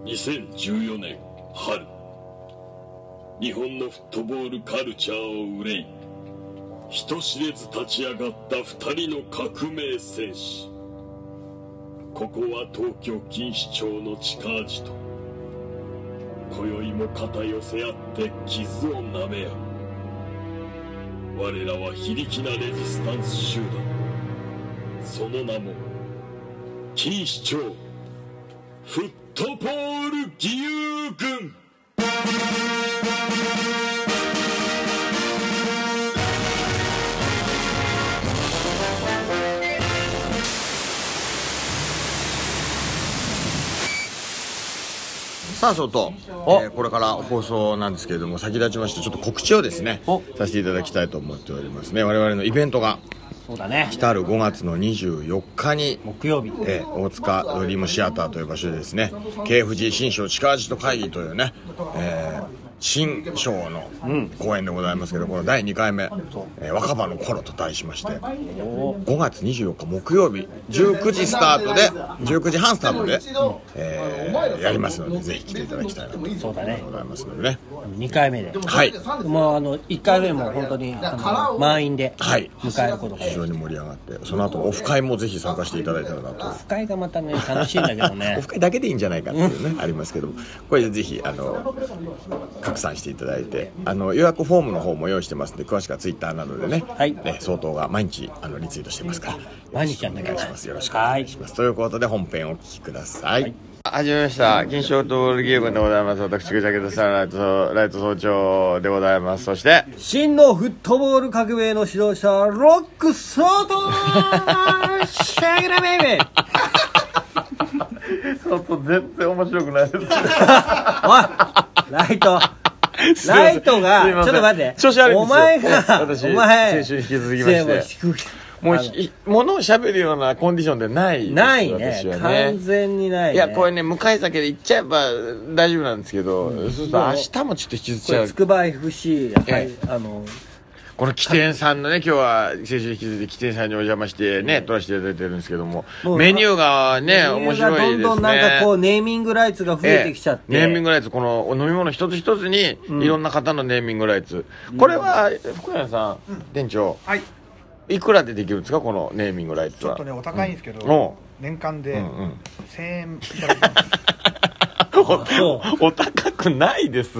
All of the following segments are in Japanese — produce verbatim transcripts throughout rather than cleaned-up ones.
にせんじゅうよねん春、日本のフットボールカルチャーを憂い人知れず立ち上がった二人の革命戦士。ここは東京錦糸町の地下地と今宵も肩寄せ合って傷をなめ合う。我らは非力なレジスタンス集団、その名も錦糸町フットボール義勇軍。 さあそうと、えー、これから放送なんですけれども、先立ちましてちょっと告知をですねさせていただきたいと思っておりますね。我々のイベントがそうだね、 来たるごがつのにじゅうよっかに木曜日、 えー、大塚ドリームシアターという場所でですね、 ケーエフジー 新章地下アジト会議というね、えー新章の公演でございますけど、このだいにかいめ、えー、若葉の頃と題しまして、ごがつにじゅうよっか木曜日じゅうくじスタートでじゅうくじはんスタートで、えー、やりますので、ぜひ来ていただきたいなと思いますのでね。 にかいめで、 はい、 もうあのいっかいめも本当にあの満員で迎えることが、 はい、非常に盛り上がって、その後オフ会もぜひ参加していただいたらなと。 オフ会がまたね楽しいんだけどねオフ会だけでいいんじゃないかっていうねありますけども、これでぜひあの拡散していただいて、あの予約フォームの方も用意してますので、詳しくはツイッターなどでね、 はい、 ね、相当が毎日あのリツイートしてますから、 毎日やってお願いします。よろしくお願いします。ということで本編をお聞きください。はい、はじめました。金賞とルギー軍でございます。私、ぐちゃぐちゃサンライト、ライト総長でございます。そして、 真のフットボール革命の指導者、ロックソートシャギラベイベー外全然面白くないです。おいライトライトが、ちょっと待って。 調子悪いんですよ。 お前が、 私、 お前、 先週引き続きまして。もう、物を喋るようなコンディションでないです。 ないね。 私はね。 完全にないね。 いや、これね、向かい酒で行っちゃえば大丈夫なんですけど、うん、そうすると明日もちょっと引きずっちゃう。 つくば エフシー、はい、あの、 この起点さんのね、今日は先週引き続いて起点さんにお邪魔してね、撮らせていただいてるんですけども、メニューがね、面白いですね。 どんどんなんかこう、ネーミングライツが増えてきちゃって。 ええ、ネーミングライツ、この飲み物一つ一つに、いろんな方のネーミングライツ。うん、これは、福山さん、うん、店長。はい。いくらでできるんですか、このネーミングライツは。 ちょっとね、お高いんですけど、うん、年間でせんえんいただきます。 お高くないですって。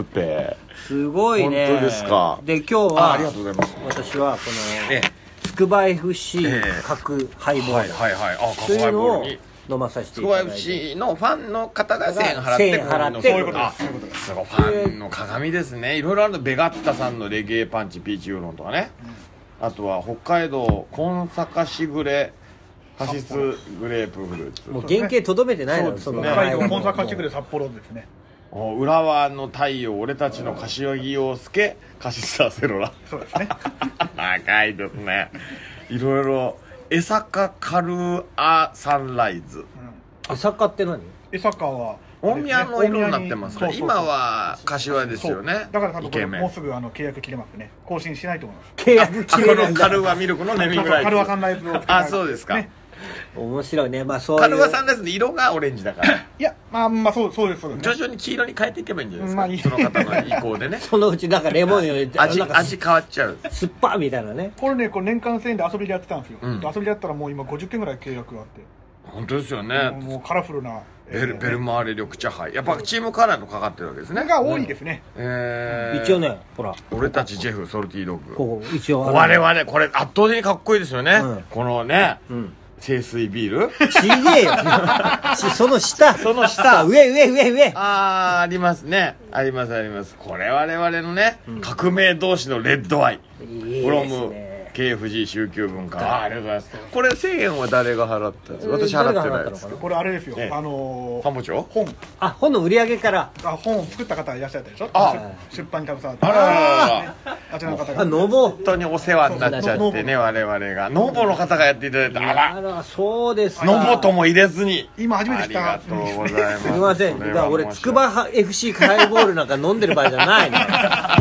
すごいね。 本当ですか。 で、今日は、 ありがとうございます。 私は、この、つくば エフシー 角ハイボール。はいはいはい。あ、角ハイボールに。飲まさせていただいて。 つくば エフシー のファンの方がせんえん払って、 せんえん払って。 そういうことです。そういうことです。すごい、ファンの鏡ですね。いろいろあるの、ベガッタさんのレゲエパンチ、ピーチウーロンとかね。あとは、北海道、コンサカシグレ、カシスグレープフルーツ。 もう原型とどめてないの、 その。北海道、コンサカシグレ札幌ですね。 浦和の太陽、俺たちの柏木陽介、カシスアセロラ。 そうですね。 長いですね。いろいろ、江坂カルアサンライズ。 江坂って何？ 江坂は大宮の色になってますから、今は柏ですよね。 だから多分もうすぐあの契約切れますね。更新しないと思います。 契約切れるんだ。 カルアミルクのネーミングライズ。 カルアサンライズを。 あ、そうですか。 面白いね。まあそういう。 カルアサンライズの色がオレンジだから。いや、まあまあそうそうですそうです。 徐々に黄色に変えていけばいいんじゃないですか。その方の意向でね。 そのうちなんかレモンより味味変わっちゃう。 酸っぱみたいなね。 これね、これ年間せんえんで遊びでやってたんですよ。遊びでやったらもう今ごじゅっけんぐらい契約があって。 本当ですよね。 もうカラフルな。 ベルベルマーレ緑茶杯、やっぱチームカラーのかかってるわけですね。 が多いですね。 え一応ね、ほら、 俺たちジェフソルティードッグ、 ここ一応我々これ圧倒的にかっこいいですよね。このね、清水ビールちげえよ。その下、 その下、 上上上上。 ああ、ありますね、ありますあります。これ我々のね、革命同士のレッドアイフロムケーエフジー 週休文化。あありがとうございます。これせんえんは誰が払ったんですか？私払ってないです。 これあれですよ、あのファンボ町本、 あ、本の売り上げから。 あ、本を作った方いらっしゃったでしょ。出版に携わって。 あららら、 あちらの方がノボ、 本当にお世話になっちゃってね、我々がノボの方がやっていただいて、あら、 あら、そうですか。 ノボとも入れずに今初めて来た。 ありがとうございます。 すみません。だから俺つくば エフシー ハイボールなんか飲んでる場合じゃないの。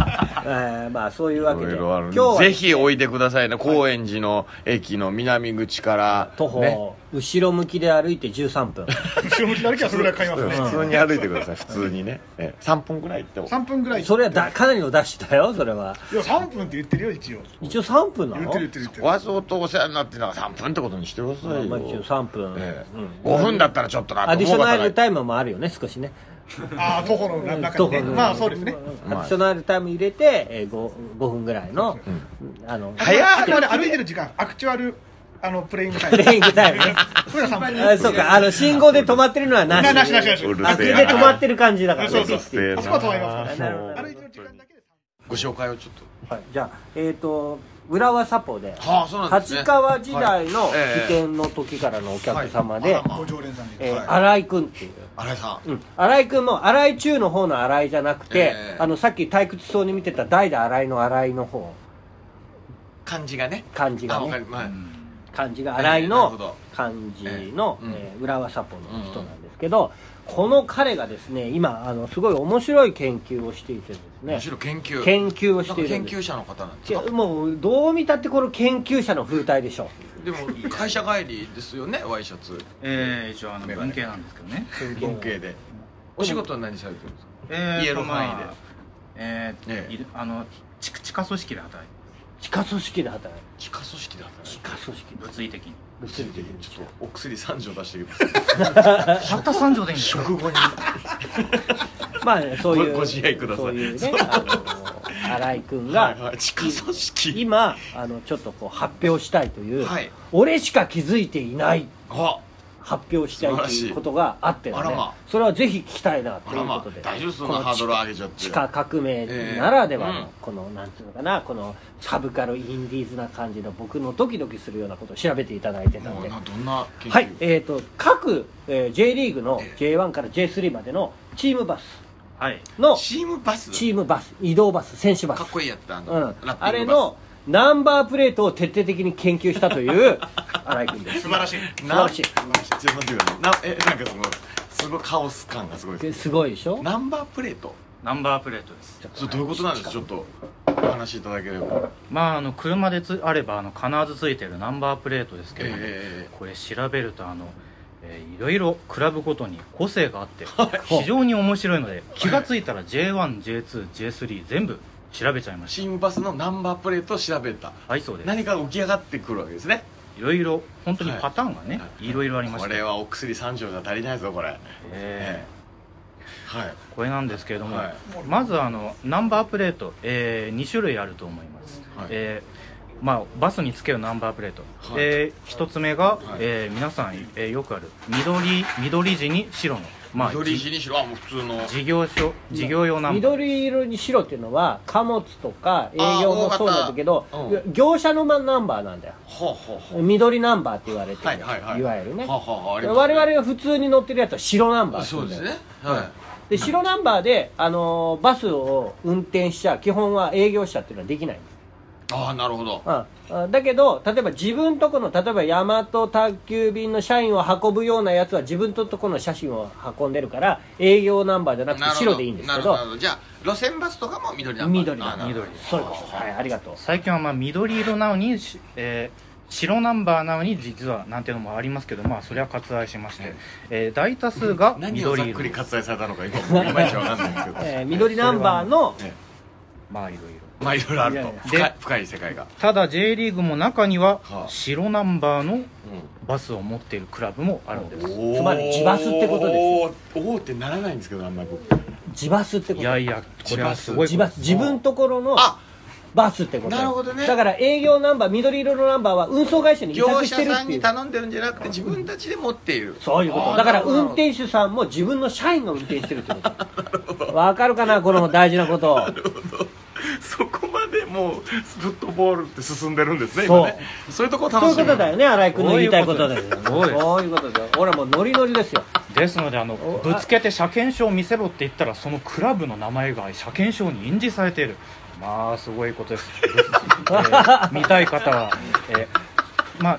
ー、まあそういうわけでいろいろあるんで今日はぜひおいでくださいね。高円寺の駅の南口から徒歩、 ね、 後ろ向きで歩いてじゅうさんぷん後ろ向きで歩きはそれぐらい買いますね。 普通に歩いてください。普通にね、ええ、さんぷんぐらい行ってもさんぷんぐらい。 それはだかなりのダッシュだよ。それはいやさんぷんって言ってるよ一応。 一応さんぷんなの。 言ってる言ってる言ってる。 わざとお世話になってるのがさんぷんってことにしてくださいよ。 まあ一応さんぷん、 ええうん、 ごふんだったらちょっとなとアディショナルタイイムもあるよね少しね。 ああ徒歩の中にね。 徒歩のまあそうですね。 アディショナルタイム入れて、えー、5, 5分ぐらいの、うん、あの早あくまで歩いてる時間アクチュアルあのプレイングタイム。 プレイングタイムね。 それがさんぷん。 あそうか、あの信号で止まってるのはなし。 なしなしなし。 うるせえなあれで止まってる感じだからね。 そうそうピッてあそこは止まりますから。 なるほど歩いてる時間だけで。 ご紹介をちょっと。 はい、じゃあえっ、ー、と浦和サポで、 はあ、そうなんですね。 立川時代のはいええ起点の時からのお客様で、 はいあらまご常連さんで。 えーはい新井君っていう、 新井さん。 うん、新井君も新井中の方の新井じゃなくて、 ええあのさっき退屈そうに見てた代打新井の新井の方、 漢字がね。 漢字があ、わかりね、 ます。 漢字が新井ええなるほのど漢字の、 ええうんえー浦和サポの人なんですけど、この彼がですね今あのすごい面白い研究をしていてですね、 むしろ研究。 研究をしている研んです。 究者の方なんですか。 いやもうどう見たってこの研究者の風体でしょ。 でも会社帰りですよね、ワイシャツ。 えー、一応あの文系なんですけどね。 文系で。お仕事は何されてるんですか。 えーと言える範囲でまあえーええいるあの地地下組織で働いて地下組織で働いて地下組織で働い地て下組織物理的に物理的にちょっとお薬三錠出してください。 たった三条でいいんですか。 食後にまあねそういうごご自愛くださいそういうねあの新井君が、 はいはい地下組織。 今あのちょっとこう発表したいという、 はい俺しか気づいていないあ、 発表したいということがあってのね、 あらまそれはぜひ聞きたいなとあらまいうことで、 大丈夫そんこのなハードル上げちゃって。 地下革命ならではの、 ええうんこのなんていうのかな、このサブカルインディーズな感じの僕のドキドキするようなことを調べていただいてたんで、 もうなどんな研究。 はい、えー、と各、えー J リーグの ジェイワン から ジェイスリー までのチームバスはい。 のチームバス。 チームバス移動バス選手バスかっこいいやったあの、 うんラッピングバスあれのナンバープレートを徹底的に研究したという新井君です。 素晴らしい。 素晴らしい。 ちょっと待ってください。なえなんかそのすごいカオス感がすごいです。 すごいでしょ。 ナンバープレート。 ナンバープレートです。 それどういうことなんですか。ちょっとお話しいただければ。 まああの車でつあればあの必ずついてるナンバープレートですけれども、 えこれ調べるとあの、えーいろいろクラブごとに個性があって非常に面白いので、気がついたら ジェイワン、ジェイツー、ジェイスリー 全部調べちゃいましチームバスのナンバープレートを調べた。 た。はい、そうです。 何か起き上がってくるわけですね。 いろいろ本当にパターンがね、いろいろありまして、 これはお薬三錠じゃ足りないぞこれ。 えはい。 ーこれなんですけれども、 はいまずあのナンバープレート、えー、に種類あると思います、 はいえーまあ、バスにつけるナンバープレート、 はいえー、ひとつめが、 はいえー皆さん、えーよくある緑緑地に白の、まあ、 緑じ地にしろ、あもう普通の。 事業所事業用ナンバー、 緑色に白っていうのは貨物とか営業もそうなんだけどあー大型うん業者のナンバーなんだよ。 ほうほうほう。 緑ナンバーって言われてる、 はいはいはい。 いわゆるね、 はあはあありますね我々が普通に乗ってるやつは白ナンバーって言だよそううんですね。はで白ナンバーで、あのーバスを運転しちゃ基本は営業車っていうのはできないんです。 い。ああなるほど。 うんあだけど例えば自分とこの例えば大和宅急便の社員を運ぶようなやつは自分とこの写真を運んでるから営業ナンバーじゃなくて白でいいんですけどなるほどなるほど。じゃあ路線バスとかも緑ナンバー。 緑だあなるほど緑ですそういうことはいありがとう。 最近はまあ緑色なのに、しえー白ナンバーなのに実はなんていうのもありますけど、まあそれは割愛しまして、えー大多数が何をざっ緑色です。 くり割愛されたのか今いまいちわかんないんですけど。 えー緑ナンバーのえまあいろいろ。 えまあいろいろあるといやいや深い深い世界が。 ただ J リーグも中にははあ白ナンバーのバスを持っているクラブもあるんです。 おーつまり自バスってことですおーおーってならないんですけどあんまり僕。 自バスってこといやいや、これはすごい自バス自分ところのあバスってことなるほどねだから営業ナンバー緑色のナンバーは運送会社に委業託し者さんにてるっていう頼んでるんじゃなくて自分たちで持っている。 そういうこあーとだからなるほど運転手さんも自分の社員が運転してるってことわかるかなこの大事なことそこまでもうフットボールって進んでるんですねそう今ね。そういうとこそういう楽しみ。 ことだよね新井君の言いたいことだよねそうですそういうことだよ俺はもうノリノリですよですのであのぶつけて車検証を見せろって言ったらそのクラブの名前が車検証に印字されている。まあすごいことです、えー見たい方は、えーまあ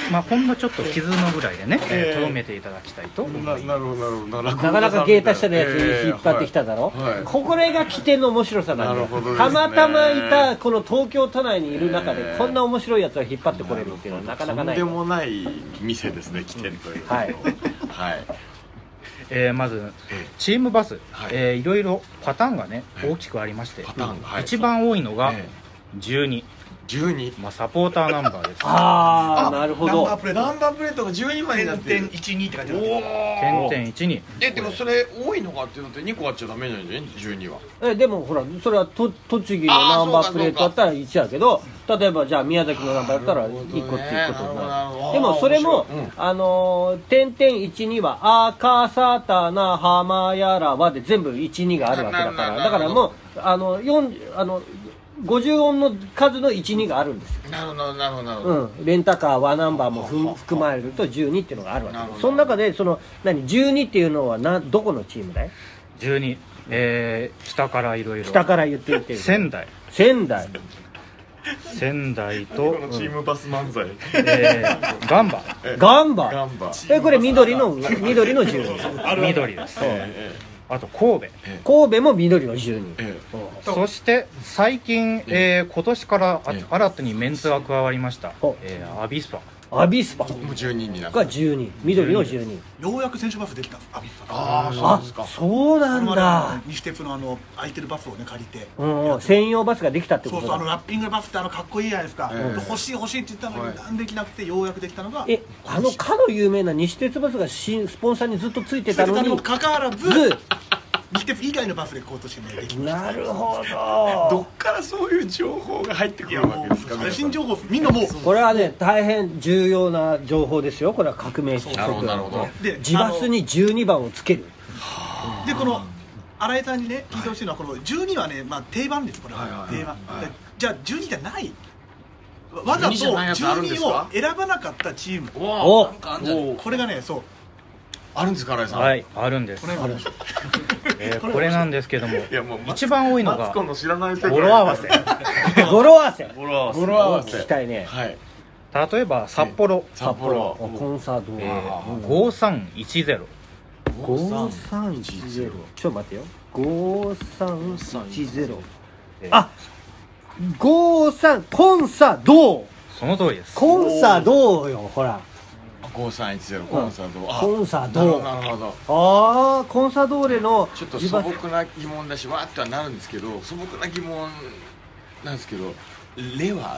まあほんのちょっと傷のぐらいでねとどめていただきたいと思います。 ななるほどなるほど。 なかなか芸達者のやつに引っ張ってきただろ、 えーはいはい、 これが起点の面白さなんだよ、 ね、 たまたまいたこの東京都内にいる中でこんな面白いやつを引っ張ってこれるっていうのはなかなかない。 とんでもない店ですね、起点という、 はい、 はいえー、まずチームバス、 はいえー、いろいろパターンがね大きくありまして、 パターン、はい、 一番多いのがえじゅうに、 じゅうに、 まあ、サポーターナンバーです。 ああなるほど。 ナンバープレートナンバープレートがじゅうにまいになってる。 点いちにって書いてある。 点点いちに。 えでもそれ多いのかっていうのってにこあっちゃダメなんじゃないじゅうには。 えでもほらそれはと栃木のナンバープレートだったらいちやけど、例えばじゃあ宮崎のナンバーだったらいっこっていうことになる。でもそれも、うん、あのー、点々いちにはアーカーサーターナハマヤラはで全部いちにがあるわけだから、だからもうあのよんあのごじゅう音の数のいちにがあるんですよ。 なるほどなるほどなるほど、 うん、レンタカーワナンバーもふ含まれるとじゅうにっていうのがあるわけです。その中でその何じゅうにっていうのはなどこのチームだい？ じゅうに、えー、北からいろいろ北から言っていって仙台仙台仙台とこのチームバス漫才、 えー、ガンバガンバガンバえこれ緑の緑のじゅうに緑です。あと神戸神戸も緑のじゅうに、 ええ、 そして最近、えー、今年からあ、ええ、新たにメンツが加わりました、えー、アビスパアビスパもうじゅうにになったがじゅうに緑のじゅうに。 ようやく選手バスできたアビスパ。 ああそうですか。 そうなんだ。 西鉄のあの空いてるバスをね借りて、 うん、専用バスができたってことだ。 そうそう、あのラッピングバスってあのかっこいいじゃないですか、 えー、 欲しい欲しいって言ったのになんできなくてようやくできたのが、 えあのかの有名な西鉄バスが新スポンサーにずっとついてたのにもかかわらず西鉄以外のバスで今年ねできました。 なるほど。 どっからそういう情報が入ってくるわけですかね。 最新情報みんなもうこれはね大変重要な情報ですよ。これは革命なるほどなるほど。 で自バスにじゅうにばんをつける。 でこの新井さんにね聞いてほしいのはこのじゅうにはね、まあ、定番ですこれは、はい、定番、はい、じゃあじゅうにじゃないわざとじゅうにを選ばなかったチームおおこれがねそうあるんですか新井さん。 はいあるんです。 これえー、これなんですけども一番多いのが語呂合わせ語呂合わせ語呂合わせ語呂合わせ聞きたいね。 はい。 例えば札幌札幌コンサート、 えー、ごさんいちゼロごさんいちゼロちょっと待ってよごさんいちゼロあごさんコンサドーその通りです。 コンサドーよほらごさんいちゼロコンサドー、 コンサドーなるほど。 ああコンサドーレのちょっと素朴な疑問だしわーってはなるんですけど素朴な疑問なんですけどレは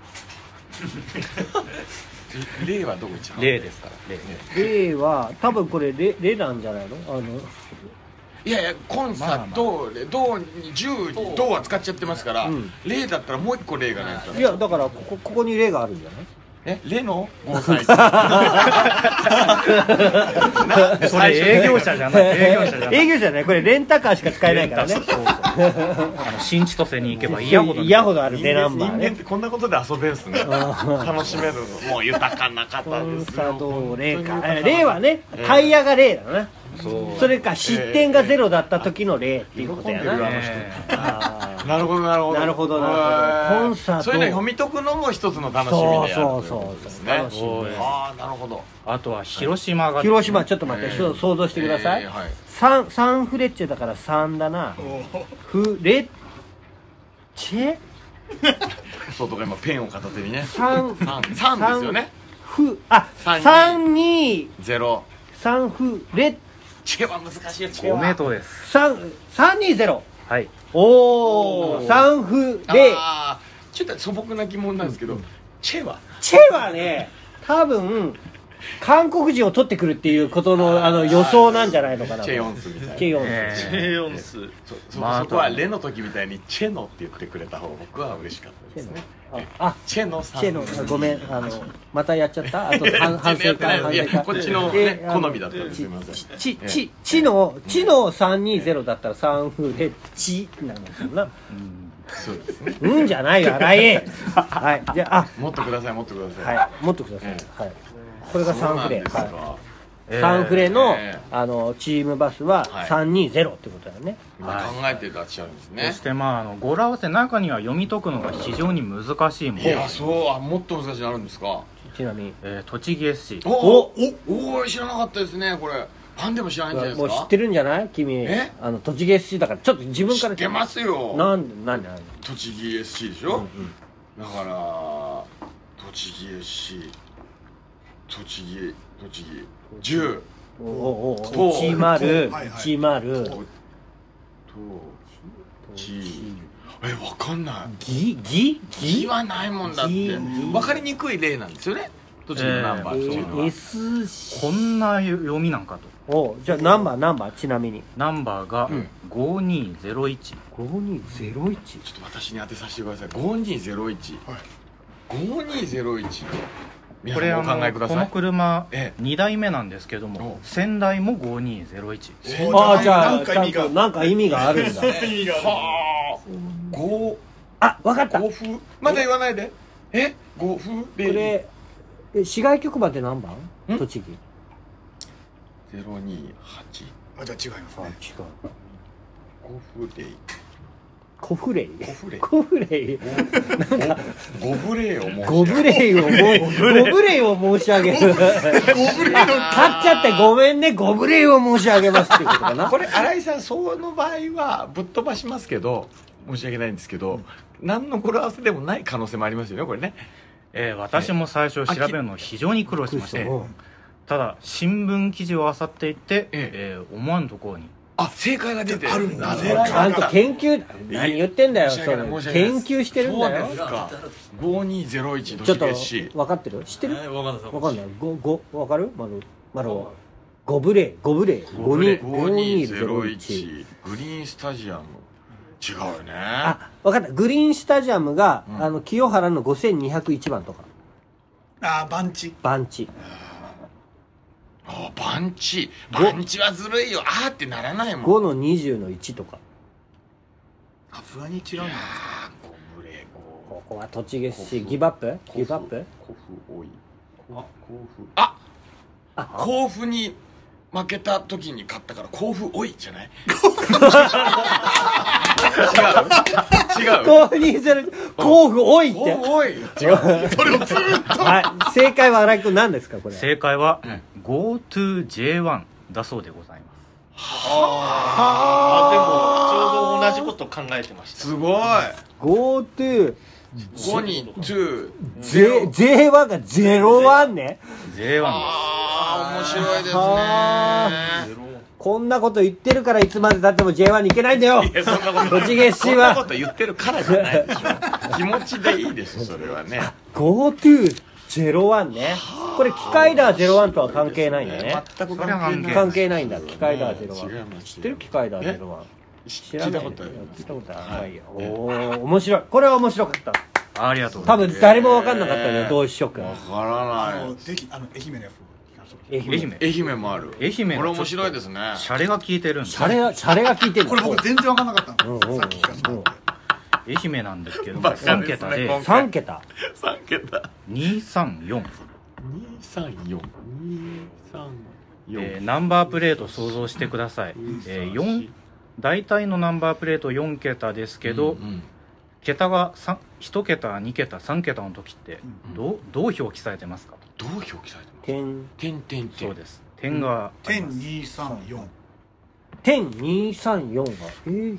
レはどこ行っちゃう？ レですからレレは多分これレレなんじゃないの？あのいやいやコンサドーレドにじゅうにドは使っちゃってますから、うん、レだったらもう一個レがないと。 いやだからここここにレがあるんじゃない？ えレのごさんいちそれ営業者じゃない営業者じゃない営業者じゃないこれレンタカーしか使えないからね。そうそうあの新千歳に行けば嫌ほど嫌ほどあるレナンバーね。 人間ってこんなことで遊べるんすね。楽しめるのもう豊かな方ですよ。 コンサドーレかレはねタイヤがレだな。そ, それか失点がゼロだった時の例っていうことやな。 なるほどなるほどなるほどなるほど。コンサートそういうの読み解くのも一つの楽しみであるそうそうそう楽しみ。ああなるほど。 あとは広島が広島ちょっと待って、えー、想像してください、えーはい、サ, サンフレッチェだからさんだな。フレッチェそうとか今ペンを片手にねさんさんですよね。 フあさんにゼロサンフレッチェは難しいよ。 ごメートルですさんにゼロはいおおサンフレあちょっと素朴な疑問なんですけど、うん、チェはチェはね多分韓国人を取ってくるっていうことのあの予想なんじゃないのかな。 チェヨンスみたいな。 チェヨンス、 えー、チェヨンスそ, そ, まあ、そこはレの時みたいにチェノって言ってくれた方が僕は嬉しかったですね。 あチェノさんチェノごめんあのまたやっちゃったあと反省会反省会こっちの、ね、好みだったんです。すみません。 チチチのチのさんにゼロだったらサンフレチなのかな。 そうですね。 うんじゃないよ荒井。はいじゃあもっとくださいもっとください。 はいもっとください。はいこれがサンフレ。 えー、サンフレの、 えー、あのチームバスはさんにゼロってことだよね、 今考えてらっしゃるんですね。 そしてまああの語呂合わせ中には読み解くのが非常に難しいもの。 いや、そうあもっと難しいのあるんですか。 ちなみに、 えー、栃木 エスシー。 おおお知らなかったですね。これファンでも知らないんじゃないですか。 もう知ってるんじゃない君。 えあの栃木 エスシー だからちょっと自分から知ってますよ。 なんでなんでなんで栃木 エスシー でしょ、うんうん、だから栃木 エスシー 栃木栃木じゅうおおおいちまるいちまるとちえわかんない。 ぎぎぎはないもんだって分かりにくい例なんですよね、栃木のナンバーっていうのは。 エスこんな読みなんかと。 おじゃあナンバーナンバーちなみにナンバーがごにゼロいち。 ごにゼロいち。 ちょっと私に当てさせてください。ごにゼロいち、はい、ごにゼロいち。 これお考えください。 この車、 ええ、 にだいめなんですけども、先代もごにゼロいち。 ああ、じゃあちゃんとなんか意味があるんだ。 はあ、ごあ、わかった。 ご風まだ言わないで。え、ご風でこれえ市外局番って何番？栃木ゼロにはち。 あ、じゃあ違いますね。 あ、違う。 ご風でコフレイコフレイコフレイなんかゴブレイを申し上げるゴブレイをゴブレイを申し上げるゴブレイの勝っちゃってごめんね、ゴブレイを申し上げますっていうことかな。 これ新井さん、その場合はぶっ飛ばしますけど、申し訳ないんですけど、何の語呂合わせでもない可能性もありますよね、これね。 えー、私も最初調べるの非常に苦労しました。ただ新聞記事を漁っていって、えー、思わぬところにあ、正解が出てる。 あるんだ。 ちゃんと研究、何言ってんだよ、それ。研究してるんだよ。 そうですか。ごにゼロいちちょっと分かってる？知ってる？分かんない。ご、ご、分かる？まる、まるは。ゴブレイ、ゴブレイ。 ごにゼロいち。グリーンスタジアム。違うよね。 あ、分かった。グリーンスタジアムが、あの、清原のごせんにひゃくいちばんとか。 あ、番地。 番地。 あ、番地。番地はずるいよ。あーってならないもん。 ごのにじゅうのいちとか。 さすがに違うんだ。 ゴブレゴ。 ここは栃木市。ギブアップ？ギブアップ？ 甲府多い。甲府。あ、あ、甲府に負けた時に勝ったから甲府多いじゃない？違う違う。 ごにゼロいち。甲府多いって。 甲府多い。違う。 それをずーっと。 はい。正解は新井君何ですか、これ。 正解は ゴートゥージェイワン だそうでございます。 はあ、でもちょうど同じこと考えてました。 すごい。 ゴートゥーごにツージェイワン がゼロワンね。 ジェイワン です。 ああ、面白いですね。 こんなこと言ってるからいつまで経っても ジェイワン に行けないんだよ。 いや、そんなこと栃木市はそんなこと言ってるからじゃないでしょ。気持ちでいいです、それはね。 ゴートゥーゼロワン ね。これ機械ダーゼロワンとは関係ないんだね。 全く関係ない。 関係ないんだ。機械ダーゼロワン。 違います。 知ってる？機械ダーゼロワン。 知らないことある。 聞いたことある。はい。おお、面白い。これは面白かった。 ありがとうございます。 多分誰も分かんなかったね、同志諸君。 わからない。 ぜひ、あの、愛媛のやつ。 愛媛。 愛媛もある。 愛媛。 これ面白いですね。 シャレが効いてるんです。 シャレが、シャレが効いてる。 これ僕全然分かんなかったんですよ。さっき聞かせてもらって。 愛媛なんですけども、さん桁で、 さん桁。 さん桁。 にさんよん。 にさんよん。にさんよん。 えー、ナンバープレート想像してください。えー、よん、大体のナンバープレートよん桁ですけど、うんうん、桁がいち桁、に桁、さん桁の時ってどう、どう表記されてますか？ どう表記されてますか？ 点点点点。 そうです。点が点にさんよん。 点にさんよんが愛媛。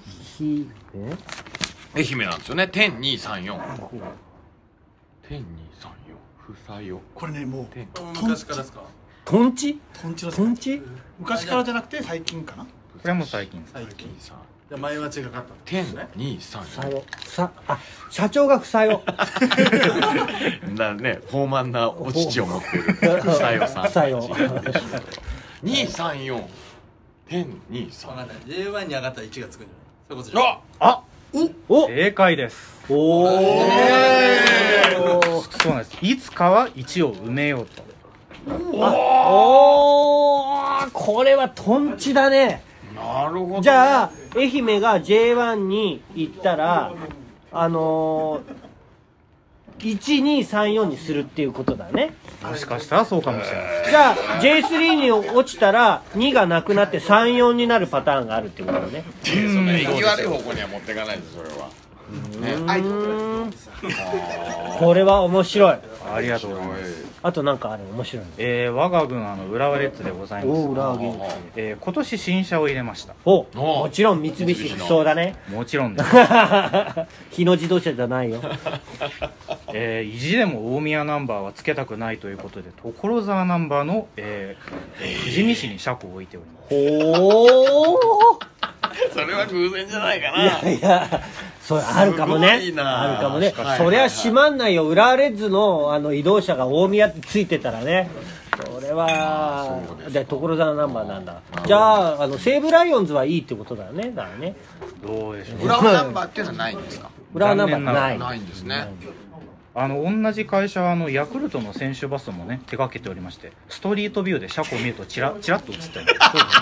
愛媛なんですよね。点にさんよん。点にさんよん。ふさよ。 これね、もう昔からですか？ トンチ？ トンチのトンチ？ 昔からじゃなくて最近かな。 これも最近。 最近さ。じゃ前は違かった。 点にさんよん。 さあ、社長がふさよ。 だね、豊満なお乳を持ってるふさよさん。 ふさよ。 にさんよん。点にさん。 分かんない。ジェイワン に上がったらいちがつくんじゃない？そういうことじゃない？ あ、 お、 正解です。 おー。 そうなんです。いつかはいちを埋めようと。 おー、これはトンチだね。 なるほど、ね。 じゃあ愛媛が ジェイワン に行ったら、あのー、 いちにさんよんにするっていうことだね。 もしかしたらそうかもしれない。 じゃあ ジェイスリー に落ちたらにがなくなってさんよんになるパターンがあるってことだね。 その行き悪い方向には持っていかないですそれは。ね、 これは面白い。 ありがとうございます。 あとなんかあれ面白い、 えー、我が軍あの浦和レッズでございます。 お浦和元気、 えー、今年新車を入れました。 おもちろん三菱ふそうだね。 もちろんです日野自動車じゃないよ。 えー、意地でも大宮ナンバーはつけたくないということで所沢ナンバーの、えー、富士見市に車庫を置いております。 ほーそれは偶然じゃないかな。 いやいやそれあるかもね。あるかもね。そりゃ閉まんないよ。浦和レッズのあの移動車が大宮ってついてたらね。それはで所沢ナンバーなんだ。じゃああの西武ライオンズはいいってことだよね。だからね。 どうでしょう。 浦和ナンバーっていうのはないんですか。 浦和ナンバーない。 ないんですね。 あの同じ会社はあのヤクルトの選手バスもね手掛けておりまして、ストリートビューで車庫を見るとチラチラっと映ってる。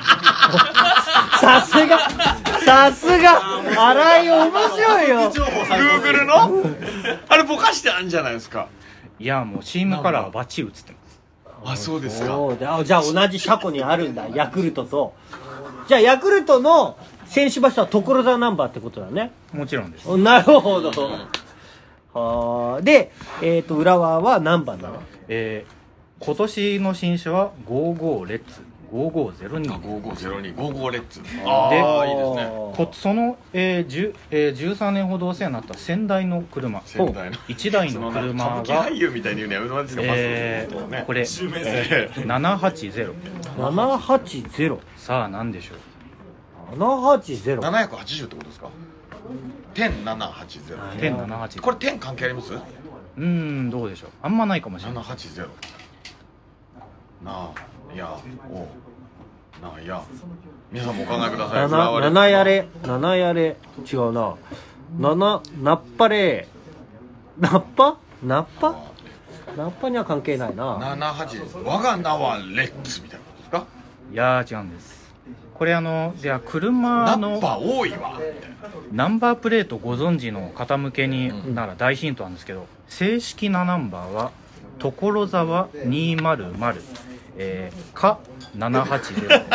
さすがさすが新井面白いよ。 Google のあれぼかしてあるんじゃないですか。 いやもうチームカラーはバッチリ映ってます。 あ、そうですか。 そうだ。じゃあ同じ車庫にあるんだヤクルトと。じゃあヤクルトの選手バスは所沢ナンバーってことだね。 もちろんです。 なるほど。はで、えー、と浦和は何番なの。 えー、今年の新車はごじゅうごレッツごじゅうごゼロにごじゅうごゼロにごじゅうごレッツ。 ああいいですね。 こその、えーじゅえー、じゅうさんねんほどお世話になった先代の車先代のいちだいの車歌舞伎が俳優みたいに言うのやめてもらっていいですか。 えーねこれ、えー、ななはちゼロななはちゼロさあ何でしょう。 ななはちゼロななひゃくはちじゅうってことですか。点ななはちゼロ。 点ななはちこれ点関係あります。 うーんどうでしょう。あんまないかもしれななないはちゼロ。なあやおなあや。皆さんもお考えください。 ななやれななやれ違うな。ななナッパレーナッパナッパナッパには関係ないな。 ななはち我が名はレッツみたいなことですか。 いやー違うんです。これあのでは車ナのンバー多いわみたいな。 ナンバープレートご存知の方向けになら大ヒントなんですけど、正式なナンバーは所沢にひゃく、えー、かななはちゼロです。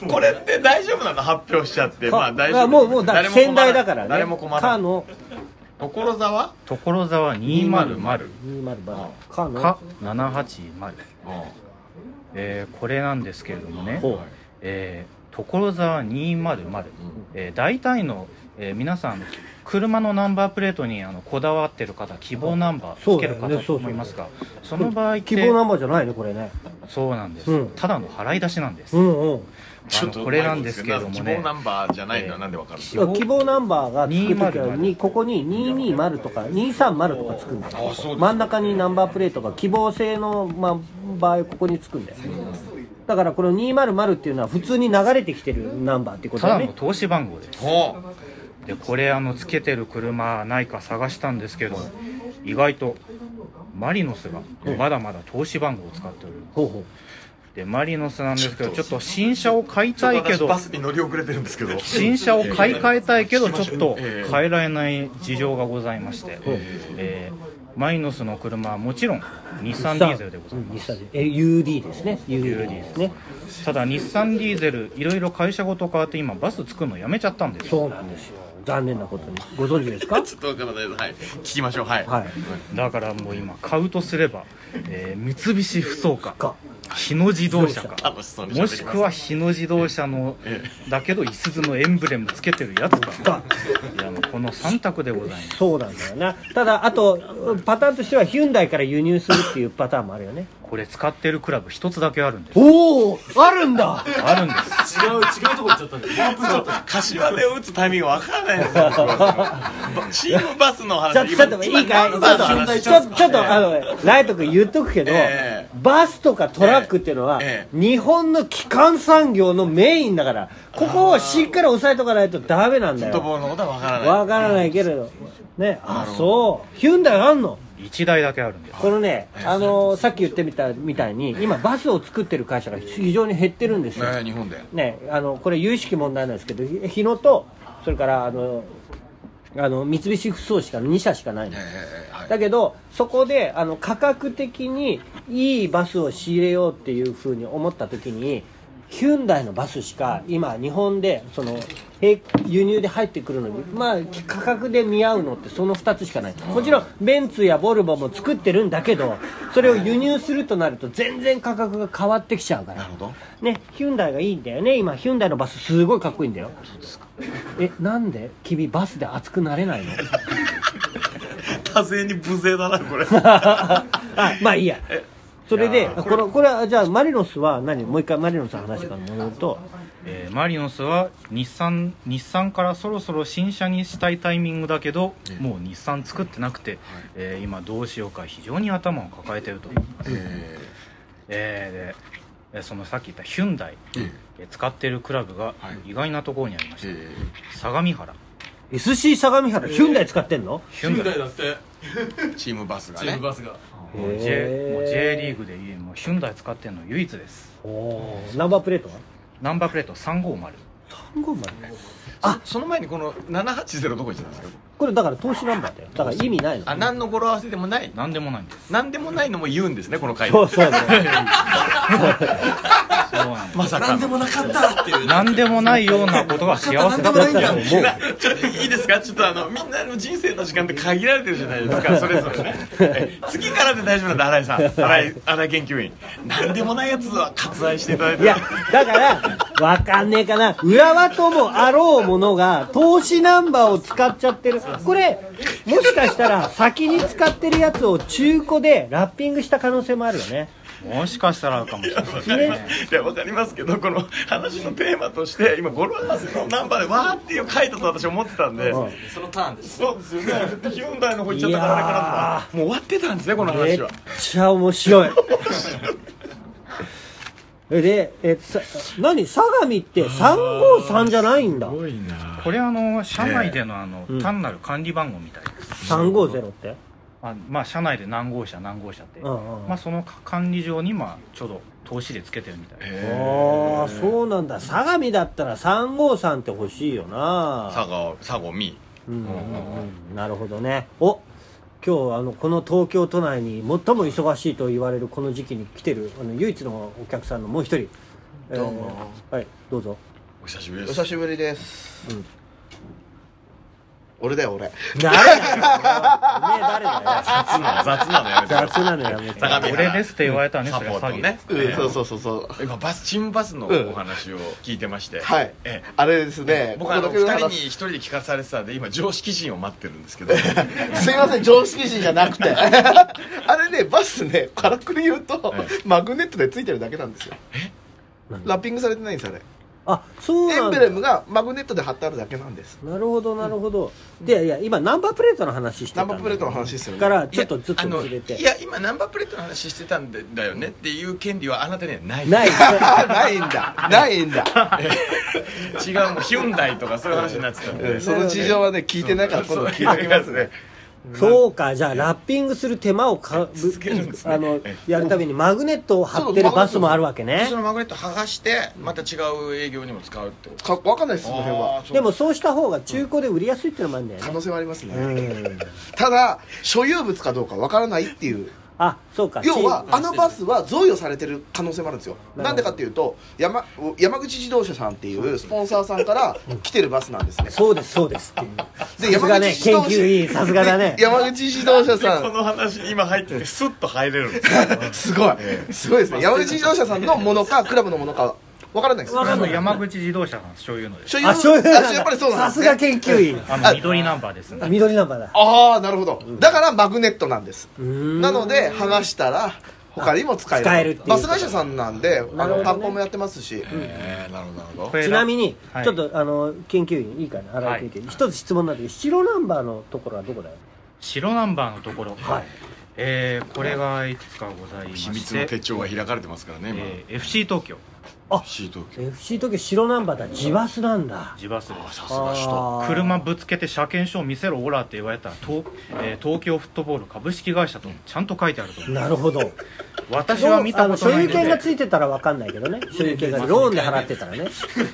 これって大丈夫なの。発表しちゃってまあ大丈夫。 もうもうだ先代だからね。 誰も困らない。 かの所沢所沢にひゃくにひゃくかのかななはちゼロ、 うんえー、これなんですけれどもね、 ほうえー、所沢にひゃく、えー、大体の、えー、皆さん車のナンバープレートにあのこだわってる方希望ナンバーつける方と思いますが、その場合って希望ナンバーじゃないねこれね。 そうなんです、 うんただの払い出しなんです、 うんうん。 ちょっとこれなんですけれどもね希望ナンバーじゃないのはなんでわかるんですか。 希望希望ナンバーがつくときはにひゃくにここににひゃくにじゅうとかにひゃくさんじゅうとかつくんだよ。 あそうですか。 真ん中にナンバープレートが希望性の、まあ、場合ここにつくんだよ。だからこのにひゃくっていうのは普通に流れてきてるナンバーっていうことただね。 だの投資番号です。 ほでこれあのつけてる車ないか探したんですけど、意外とマリノスがまだまだ投資番号を使っておる。 ほうほう。 でマリノスなんですけど、ちょっと新車を買いちょっと私たいけどバスに乗り遅れてるんですけど。 新車を買い替えたいけどちょっとええ変えられない事情がございまして、えーマリノスの車はもちろん日産ディーゼルでございます。 日産え ユーディー ですね。 ユーディー ですね。 ただ日産ディーゼルいろいろ会社ごと変わって今バス作るのやめちゃったんですよ。 そうなんですよ。残念なことに。ご存知ですか。 ちょっとわからないです。はい。聞きましょう。はい。 はい。 だからもう今買うとすれば、えー三菱ふそうかか日野自動車か楽しそうに喋ってきますもしくは日野自動車のえだけどいすゞのエンブレムつけてるやつかいやもうこのさん択でございます。 そうなんだよな。ただあとパターンとしてはヒュンダイから輸入するっていうパターンもあるよね。 これ使ってるクラブ一つだけあるんですおおあるんだ。 あるんです違う違うとこ行っちゃったんでワープしちゃったんで柏で打つタイミングわからないですよ。チームバスの話。 ちょっとちょっといいかい。ちょっとちょちょっとあのライト君言っとくけど、 ええバスとかトラックっていうのは、 ええ日本の基幹産業のメインだから、ここをしっかり押さえとかないとダメなんだフットボよ。 ールのことはわからない。 わからないけれどね。あそうヒュンダイあんの。 いちだいだけあるんです。 このね、あのさっき言ってみたみたいに今バスを作ってる会社が非常に減ってるんですよ。 ね日本で。 ね、あのこれ有識問題なんですけど、日野とそれからあのあの三菱ふそうしかにしゃしかないの、 えーはい、 だけどそこであの価格的にいいバスを仕入れようっていうふうに思った時にヒュンダイのバスしか今日本でその輸入で入ってくるのに、まあ、価格で見合うのってそのふたつしかない。もちろんベンツやボルボも作ってるんだけどそれを輸入するとなると全然価格が変わってきちゃうから。 なるほど、 ね、ヒュンダイがいいんだよね。今ヒュンダイのバスすごいかっこいいんだよ。そうですか。え、なんで君バスで熱くなれないの？ 多勢に無勢だなこれあ、まあいいや。それでこれこれはじゃあマリノスは何？もう一回マリノスの話から戻ると、 えー、マリノスは日産日産からそろそろ新車にしたいタイミングだけど、えー、もう日産作ってなくて、はい、えー、今どうしようか非常に頭を抱えていると、えーえー、でそのさっき言ったヒュンダイ、えー、使っているクラブが意外なところにありました、えー、相模原エスシー 相模原、ヒュンダイ使ってんの？ ヒュンダイだってチームバスがね、 チームバスがもう J, もう J リーグでもうヒュンダイ使ってるの唯一です。 おナンバープレートはナンバープレートさんごーまる。 さんごーまる。 あ、その前にこのななはちゼロどこ行ってたんですか？ これだから投資ナンバーだよ。だから意味ないの。 あ、何の語呂合わせでもない。 何でもないんです。 何でもないのも言うんですねこの回で。 そうそうそう。 まさか何でもなかったっていう。 何でもないようなことが幸せだったと思う。 ちょっといいですか？ちょっとあのみんなの人生の時間って限られてるじゃないですか。それぞれね。次からで大丈夫なんで新井さん、新井新井研究員。何でもないやつは割愛していただいて。 いやだからわかんねえかな。浦和ともあろうものが投資ナンバーを使っちゃってる。これもしかしたら先に使ってるやつを中古でラッピングした可能性もあるよね。 もしかしたらあるかもしれないですね。 いや分かりますけどこの話のテーマとして今語呂合わせのナンバーでわーっていう書いたと私思ってたんで、 うん、そのターンです。 そうですよね。ヒュンダイの方行っちゃったからあれかなと。もう終わってたんですねこの話は。 めっちゃ面白い。でえさ何相模ってさんごーさんじゃないんだ。 すごいな。 これあの社内でのあの、 えー、 単なる管理番号みたいです。 さんごーぜろってあ、まあ社内で何号車何号車って、うんうん、まあその管理上にまあちょうど投資でつけてるみたいです。 ああそうなんだ。相模だったらさんごーさんって欲しいよな。 佐賀佐賀み。 うんうんうん、なるほどね。お今日あのこの東京都内に最も忙しいと言われるこの時期に来てるあの唯一のお客さんのもう一人、 どうも、 えー、はいどうぞ。 お久しぶりです。 お久しぶりです、うん、俺だよ俺。 誰だよおめえ誰だよ。 雑な雑なのやめて。 雑なのやめて。 俺ですって言われたらねそれは詐欺ね、 うん、そうそうそうそう。 今バスチームバスのお話を聞いてまして、 うん、はい、えあれですね、 僕あのふたりにひとりで聞かされてたんで今常識人を待ってるんですけどすいません常識人じゃなくてあれねバスねからくり言うと、はい、マグネットでついてるだけなんですよ。えラッピングされてないんですあれ。 あそうなんだ。 エンブレムがマグネットで貼ってあるだけなんです。 なるほどなるほど、うん、でいや今ナンバープレートの話してたんだ。 ナンバープレートの話ですよね。 からちょっとずっとずれて、 いや今ナンバープレートの話してたんだよねっていう権利はあなたにはないないないんだないんだ違うもうヒュンダイとかそういう話になってたんで、 うん、その事情はね聞いてなかったの聞いてきますね。 そうかじゃあラッピングする手間をかぶ、ね、あのやるためにマグネットを貼ってるバスもあるわけね。 そのマグネット剥がしてまた違う営業にも使うってことか分かんないですその辺は。 でもそうした方が中古で売りやすいっていうのもあるんだよね。 可能性はありますね、うん、ただ所有物かどうか分からないっていう。 あそうか。 要はあのバスは贈与されてる可能性もあるんですよ。なんでかっていうと 山, 山口自動車さんっていうスポンサーさんから来てるバスなんですね。 そうですそうですっていうで山口自動車、 研究員さすがだね。 山口自動車さんこの話今入っててスッと入れるんですすごいすごいですね。山口自動車さんのものかクラブのものか分からないです。 あの山口自動車さん所有のです。 あ所有なんだ。 やっぱりそうなんですね。 さすが研究員。 あの緑ナンバーですね。 緑ナンバーだ。 ああなるほど。だからマグネットなんです。なので剥がしたら他にも使える。 使えるっていう。 バス会社さんなんであのパンコンもやってますし。 えー、なるほどなるほど。 ちなみに、 はい、 ちょっとあの研究員いいかな新井研究員、はい、一つ質問なんだけど白ナンバーのところはどこだよ。 白ナンバーのところ。 はい。 えー、これがいくつかございまして。 秘密の手帳が開かれてますからね今。 えー、エフシー 東京。 あエフシー 東京エフシー 東京白ナンバーだ。自バスなんだ。 自バスです。 さすが首都。 車ぶつけて車検証見せろオラって言われたら 東,、えー、東京フットボール株式会社とちゃんと書いてあると思う。 なるほど。 私は見たことないので。 所有権がついてたら分かんないけどね。所有権がローンで払ってたらね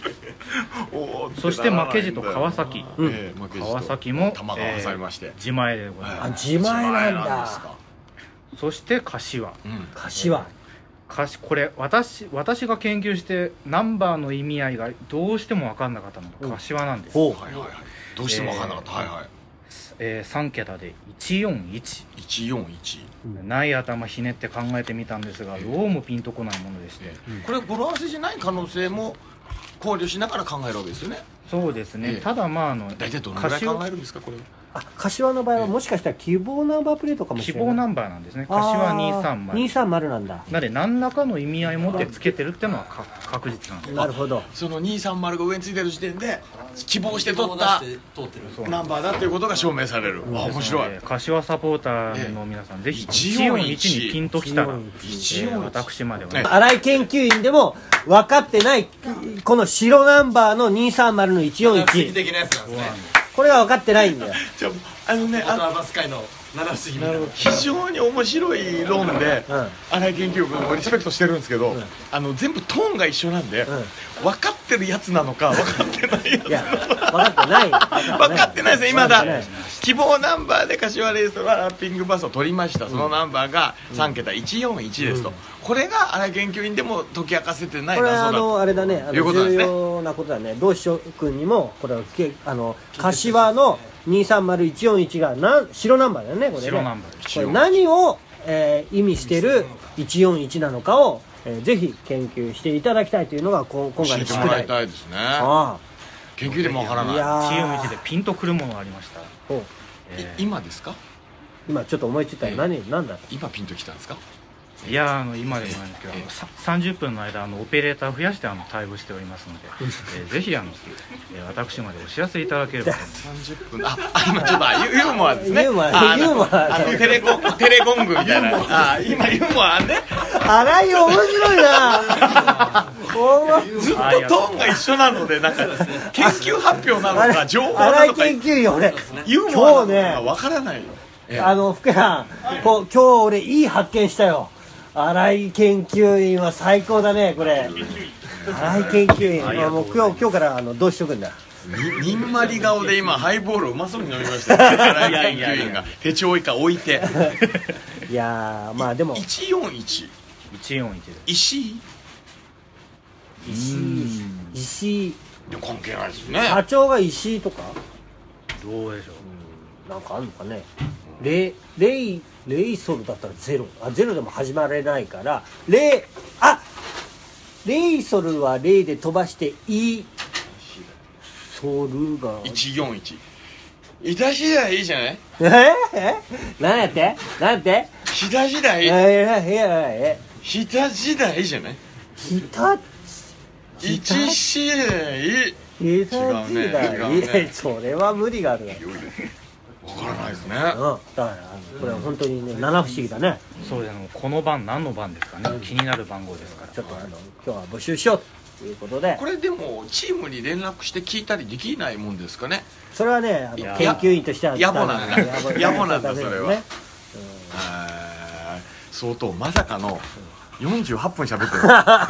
そして負けじと川崎、 うんえー負けじと川崎も玉が挟みまして、 えー自前でございます。 あ自前なんですだ。 か。 そして柏、 うん柏。 かしこれ私私が研究してナンバーの意味合いがどうしても分かんなかったのが柏なんです、 ほう。 はいはいはい。どうしても分からなかった。はいはい。 えー、さん桁でいちよんいち、 いちよんいち。 ない頭ひねって考えてみたんですが、どうもピンとこないものでして、 これ語呂合わせじゃない可能性も考慮しながら考えるわけですよね。 そうですね、 ええただまああの大体どのぐらい考えるんですかこれは。 あ、柏の場合はもしかしたら希望ナンバープレートかもし希れない。 望ナンバーなんですね。柏にさんまるにさんまるなんだ。 なので何らかの意味合いを持ってつけてるっていうのはか確実なんです。 なるほど。 そのにさんまるが上についてる時点で希望して取ったナンバーだということが証明される。あ、面白い。 えー柏サポーターの皆さん、ぜひいちよんいちいちよんいちにピンときたら、えいちよんいちー私までは、 ね新井研究員でも分かってないこの白ナンバーのにさんまるのいちよんいち、 的なやつなんですね。 これが分かってないんだよ。 じゃああのね、あアーバス界の七不思議みたいな。 非常に面白い論でうん新井研究部もリスペクトしてるんですけど、あの全部トーンが一緒なんで、分かってるやつなのか分かってないやついや、分かってない。 分かってないですね、今だ分かってない希望ナンバーで柏レイソルはラッピングバスを取りました。そのナンバーがさん桁いちよんいちですと、これが新井研究員でも解き明かせてないこれあ謎だのあれだね、あの重いうことなんですね要なことだね。同志諸君にもこれはけあの柏のにさんまるいちよんいちがなん白ナンバーだよね、これね。 白ナンバーこれ何を、えー意味してるいちよんいちなのかを、えーぜひ研究していただきたいというのがこ今教回の宿えてもらい題。 たいですね。 あ研究でもわからあ、 ないいやーいちよんいちでピンとくるものがありました。 ほうえい今ですか？ 今ちょっと思いついたら何、なんだろ今ピンときたんですか？ ーいやーあの今でもないんですけど、あのささんじゅっぷんの間あのオペレーターを増やしてあの対応しておりますので、えーぜひあの、えー私までお知らせいただければと思います。 さんじゅっぷん。あ、あ今ちょっとあユユーモアですね。 ユーモアあユーモアあのテレゴテレゴングみたいな。あ、今ユーモアね。 う。新井面白いな。お前ずっとトーンが一緒なので、なんか研究発表なのか情報な新井のか研究員俺ユーモアなの今日ねかわからないよ。ええあの福山こう今日俺いい発見したよ。新井研究員は最高だねこれ。新井研究員あもう今日今日からあのどうしとくんだ。 ににんまり顔で今ハイボールうまそうに飲みましたよ。新井研究員が手帳以下置いて。 いやーまあでもいちよんいちいちよんいちです。 石井。 石井石井いや関係ないですね。 社長が石井とかどうでしょう。 なんかあるのかね。レイレイレイソルだったらゼロあゼロでも始まれないからレイあレイソルはレイで飛ばしてイソルがいちよんいち。いたしだいいいじゃない。 ええ何やって何やってひた時代ええええひた時代じゃない。 ひたいちしだい。 ひたちだ違うね違うねいやそれは無理があるな。 わからないですね。 うん、だからあのこれは本当にね七不思議だね。 そうですね。この番何の番ですかね。気になる番号ですから。 ちょっとあの今日は募集しようということでこれでもチームに連絡して聞いたりできないもんですかね。 それはねあのいや研究員としては野暮なんだ野暮野暮なんだダメそれはねえー相当まさかのよんじゅうはっぷん喋ってる。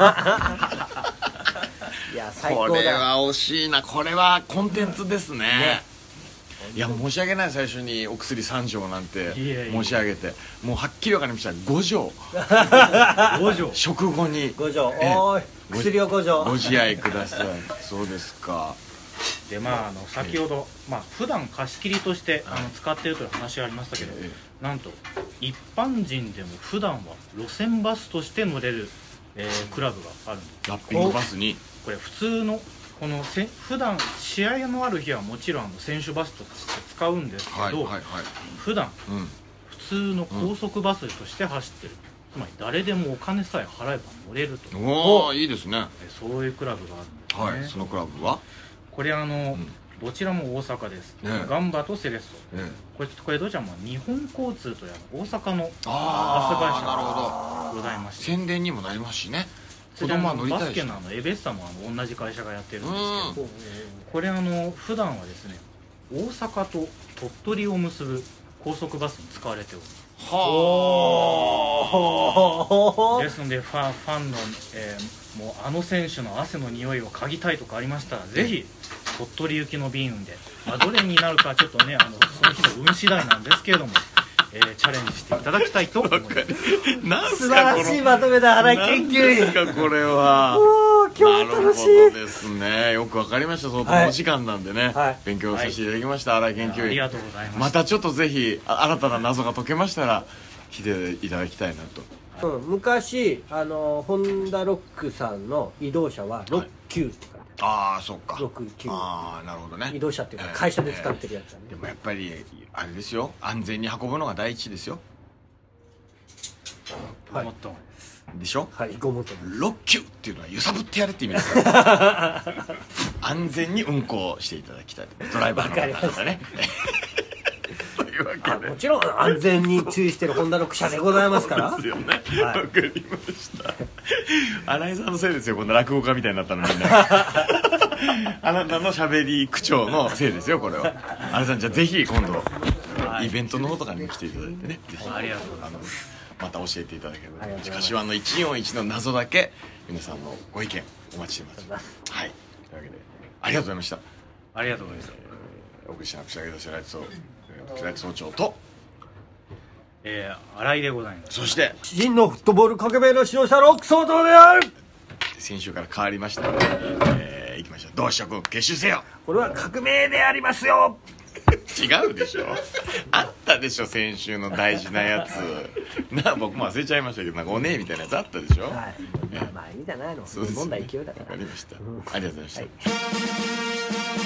いや最こ高だ。 れは惜しいな。これはコンテンツですね。いや申し訳ない。最初にお薬さん錠なんていえいえ申し上げてもうはっきり分かりました。ご錠ご錠食後に五条ええおーい薬を五条ご自愛ください。そうですか。 でまああの先ほどまあ普段貸し切りとしてあの使っているという話がありましたけど、 えなんと一般人でも普段は路線バスとして乗れる、えークラブがあるんです。 ラッピングバスにこれ普通のこのせ普段試合のある日はもちろんあの選手バスとして使うんですけど、 はいはいはい。 普段うん。 普通の高速バスとして走ってる、つまり誰でもお金さえ払えば乗れると、 おおいいですね。 えそういうクラブがあるんですね。 はい。そのクラブはこれあの、 んどちらも大阪です、 ねガンバとセレッソ、 ええこれこれどちらも日本交通というあの大阪のバス会あ社あなるほど。 がございまして、 宣伝にもなりますしね。子それあの供は乗りたいしバスケのあのエベッサもあの同じ会社がやってるんですけど、 うんこれあの普段はですね大阪と鳥取を結ぶ高速バスに使われております。 はおですのでファンファンの、えーもうあの選手の汗の匂いを嗅ぎたいとかありましたら、ぜひ鳥取行きの便運で、まあ、どれになるかちょっとねあのその日の運次第なんですけれども、えーチャレンジしていただきたいと思います。 なん素晴すからしいまとめだ、荒井研究員。 なんですかこれは。 おー今日楽しい。 なるほどですね。よくわかりました。相当はいお時間なんでね、 はい勉強させていただきました、荒井研究員。 ありがとうございます。 またちょっとぜひあ新たな謎が解けましたら来ていただきたいなと。 うん、昔あのホンダロックさんの移動車はろっきゅうって書いてああそっか。 ろくきゅうああなるほどね。 移動車っていうかえー会社で使ってるやつだね、 でもやっぱりあれですよ、安全に運ぶのが第一ですよ。 はいもっとでしょ。 はいごもともろっきゅうっていうのは揺さぶってやれって意味ですから安全に運行していただきたい。ドライバーの方々ねというわあけでもちろん安全に注意してるホンダロック車でございますからですよね。わ、 はいかりました新井さんのせいですよ、こんな落語家みたいになったのみんなあなたの喋り口調のせいですよこれは。新井さんじゃあぜひ今度イベントの方とかにも来ていただいてね、ぜひありがとうございあのまた教えていただければ。 ありがとうございます柏のいちよんいちの謎だけ皆さんのご意見お待ちしてます。はい、というわけでありがとうございました。 ありがとうございます。 お送りしなくちゃいけないライト総ライト総長と、 えー、新井でございます。 そして真のフットボール革命の指導者ロック総統である。 先週から変わりましたので、えー、いきましょう。同志諸君結集せよ。 これは革命でありますよ。 違うでしょあったでしょ先週の大事なやつな。僕も忘れちゃいましたけど、なんかおねえみたいなやつあったでしょ。 はいまあまあいいんじゃないの、 そうですね飲んだ勢いだから。 わかりました、ありがとうございました、 はい